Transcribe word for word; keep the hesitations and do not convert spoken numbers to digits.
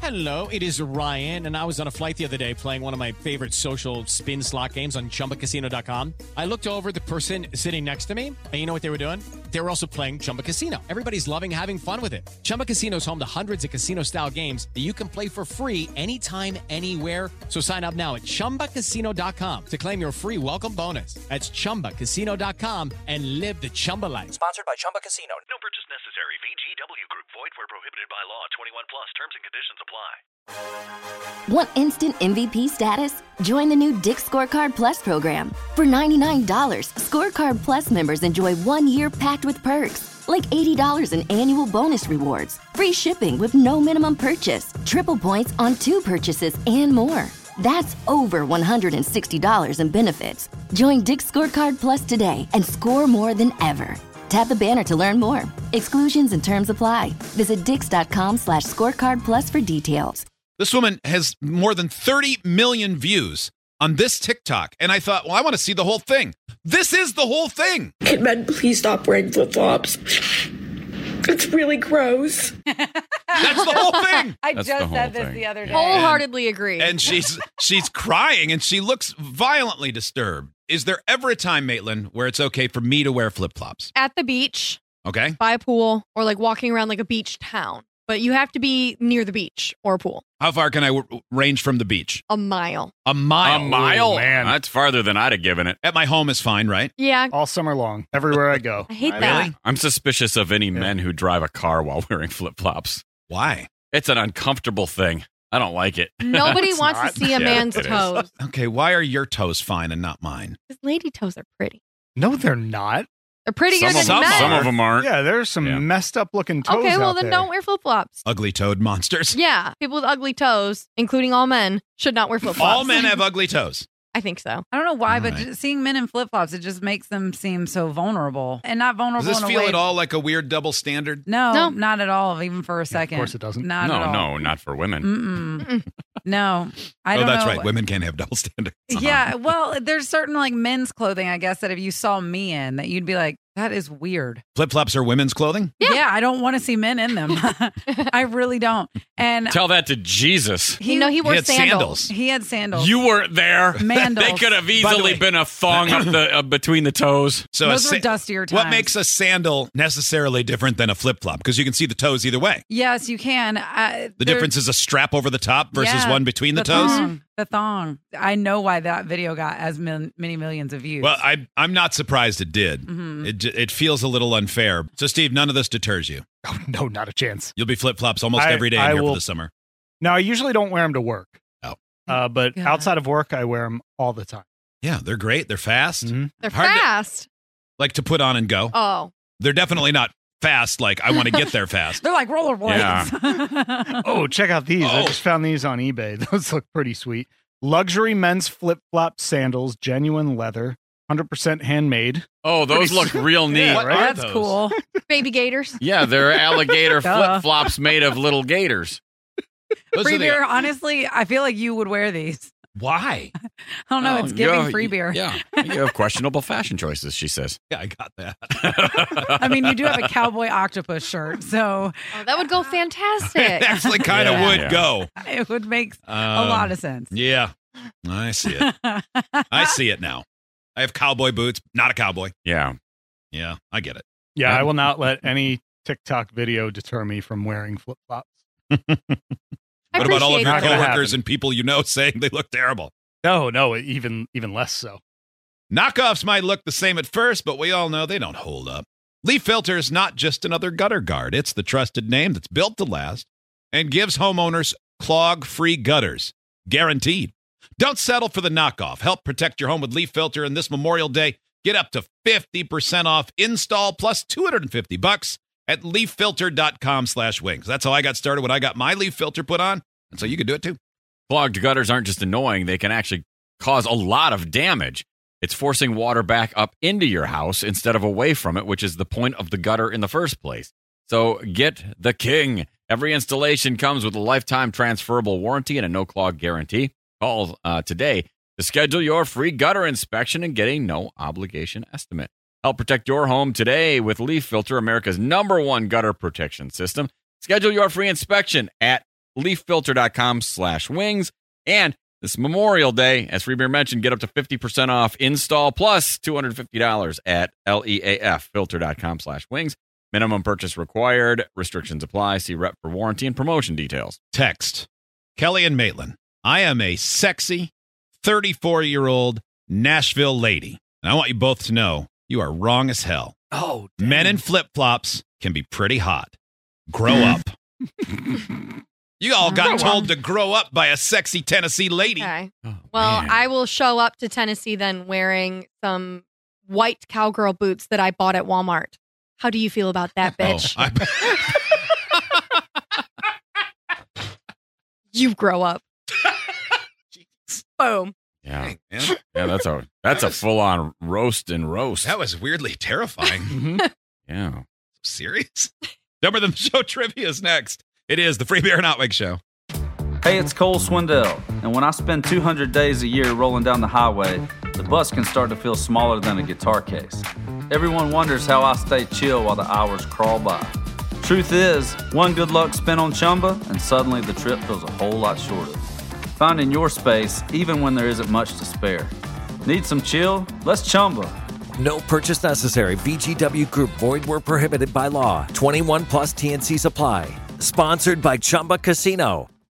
Hello, it is Ryan, and I was on a flight the other day playing one of my favorite social spin slot games on Chumba Casino dot com. I looked over at the person sitting next to me, and you know what they were doing? They were also playing Chumba Casino. Everybody's loving having fun with it. Chumba Casino is home to hundreds of casino-style games that you can play for free anytime, anywhere. So sign up now at Chumba Casino dot com to claim your free welcome bonus. That's Chumba Casino dot com and live the Chumba life. Sponsored by Chumba Casino. No purchase necessary. V G W Group. Void where prohibited by law. twenty-one plus. Terms and conditions apply. Want instant M V P status? Join the new Dick's Scorecard Plus program. For ninety-nine dollars, Scorecard Plus members enjoy one year packed with perks, like eighty dollars in annual bonus rewards, free shipping with no minimum purchase, triple points on two purchases, and more. That's over one hundred sixty dollars in benefits. Join Dick's Scorecard Plus today and score more than ever. Tap the banner to learn more. Exclusions and terms apply. Visit dix.com slash scorecard plus for details. This woman has more than thirty million views on this TikTok. And I thought, well, I want to see the whole thing. This is the whole thing. Can men please stop wearing flip-flops? It's really gross. That's the whole thing. I That's just the said whole this thing. the other day. Wholeheartedly agree. And she's she's crying and she looks violently disturbed. Is there ever a time, Maitland, where it's okay for me to wear flip-flops? At the beach, Okay. by a pool, or like walking around like a beach town. But you have to be near the beach or a pool. How far can I w- range from the beach? A mile. A mile. A mile? Oh, man. That's farther than I'd have given it. At my home is fine, right? Yeah. All summer long, everywhere I go. I hate Really? that. I'm suspicious of any men who drive a car while wearing flip-flops. Why? It's an uncomfortable thing. I don't like it. Nobody It's wants not. to see a Yeah, man's it is. toes. Okay, why are your toes fine and not mine? Because lady toes are pretty. No, they're not. They're prettier Some of, than them, men. some of them aren't. Yeah, there's some Yeah. messed up looking toes Okay, well out then there. don't wear flip flops. Ugly toed monsters. Yeah, people with ugly toes, including all men, should not wear flip flops. All men have ugly toes. I think so. I don't know why, All but right. just seeing men in flip flops, it just makes them seem so vulnerable and not vulnerable. Does this in a feel way. at all like a weird double standard? No, No. not at all. Even for a second. course it doesn't. Not No, at all. no, not for women. Mm-mm. No, I oh, don't that's know. right. Women can't have double standards. Yeah, well, there's certain like men's clothing, I guess, that if you saw me in, that you'd be like, that is weird. Flip flops are women's clothing? Yeah, I don't want to see men in them. I really don't. And Tell that to Jesus. You know he wore He had sandals. sandals. he had sandals. You weren't there. Mandals. They could have By the easily way- been a thong up the uh, between the toes. So Those a were sa- dustier What times. makes a sandal necessarily different than a flip flop? Because you can see the toes either way. Yes, you can. Uh, The there- difference is a strap over the top versus Yeah, one between the, the toes. Thong, the thong. I know why that video got as min- many millions of views. Well, I, I'm not surprised it did. Mhm. It, j- it feels a little unfair. So, Steve, none of this deters you. Oh, no, not a chance. You'll be flip flops almost I- every day in I here will- for the summer. Now, I usually don't wear them to work. Oh. Uh, but God. outside of work, I wear them all the time. Yeah, they're great. They're fast. Mhm. They're Hard to- fast. Like to put on and go. Oh. They're definitely not fast like I want to get there fast. They're like rollerblades. Oh, check out these. I Oh. just found these on eBay. Those look pretty sweet. Luxury men's flip-flop sandals, genuine leather, one hundred percent handmade. Oh, those Pretty look sweet. real neat. Yeah, What right? are That's those? cool. Baby gators. Yeah, they're alligator Duh. flip flops made of little gators. Those Free are the- beer, honestly, I feel like you would wear these. Why? I don't know. Oh, It's you giving have- free beer. Yeah, you have questionable fashion choices, she says. Yeah, I got that. I mean, you do have a cowboy octopus shirt, so Oh, that would go it fantastic. actually kind of Yeah. would Yeah. go. it would make a Um, lot of sense. Yeah, I see it. I see it now. I have cowboy boots, not a cowboy. Yeah. Yeah, I get it. Yeah, Yeah. I will not let any TikTok video deter me from wearing flip-flops. I What about all of appreciate your Not gonna coworkers happen. and people you know saying they look terrible? No, no, even even less so. Knockoffs might look the same at first, but we all know they don't hold up. Leaf Filter is not just another gutter guard. It's the trusted name that's built to last and gives homeowners clog-free gutters. Guaranteed. Don't settle for the knockoff. Help protect your home with Leaf Filter, and this Memorial Day, get up to fifty percent off install plus two hundred fifty bucks at leaffilter.com slash wings. That's how I got started when I got my Leaf Filter put on, and so you can do it too. Clogged gutters aren't just annoying, they can actually cause a lot of damage. It's forcing water back up into your house instead of away from it, which is the point of the gutter in the first place. So get the king. Every installation comes with a lifetime transferable warranty and a no-clog guarantee. Call uh, today to schedule your free gutter inspection and get a no-obligation estimate. Help protect your home today with Leaf Filter, America's number one gutter protection system. Schedule your free inspection at leaffilter.com slash wings. And this Memorial Day, as Free Beer mentioned, get up to fifty percent off install plus two hundred fifty dollars at leaffilter.com slash wings. Minimum purchase required. Restrictions apply. See rep for warranty and promotion details. Text Kelly and Maitland. I am a sexy thirty-four-year-old Nashville lady. And I want you both to know you are wrong as hell. Oh, men in flip-flops can be pretty hot. Grow up. You all got told to grow up by a sexy Tennessee lady. Okay. Oh, Well, man. I will show up to Tennessee then wearing some white cowgirl boots that I bought at Walmart. How do you feel about that, bitch? Oh, I- You grow up. Boom. Yeah. man, Yeah, that's a that's a full on roast and roast. that was weirdly terrifying. Mhm. Yeah. Serious? Number of the show trivia is next. It is the Free Beer and Hot Wings Show. Hey, it's Cole Swindell, and when I spend two hundred days a year rolling down the highway, the bus can start to feel smaller than a guitar case. Everyone wonders how I stay chill while the hours crawl by. Truth is, one good luck spin on Chumba, and suddenly the trip feels a whole lot shorter. Finding your space, even when there isn't much to spare. Need some chill? Let's Chumba. No purchase necessary. V G W Group. Void where prohibited by law. twenty-one plus T N C supply. Sponsored by Chumba Casino.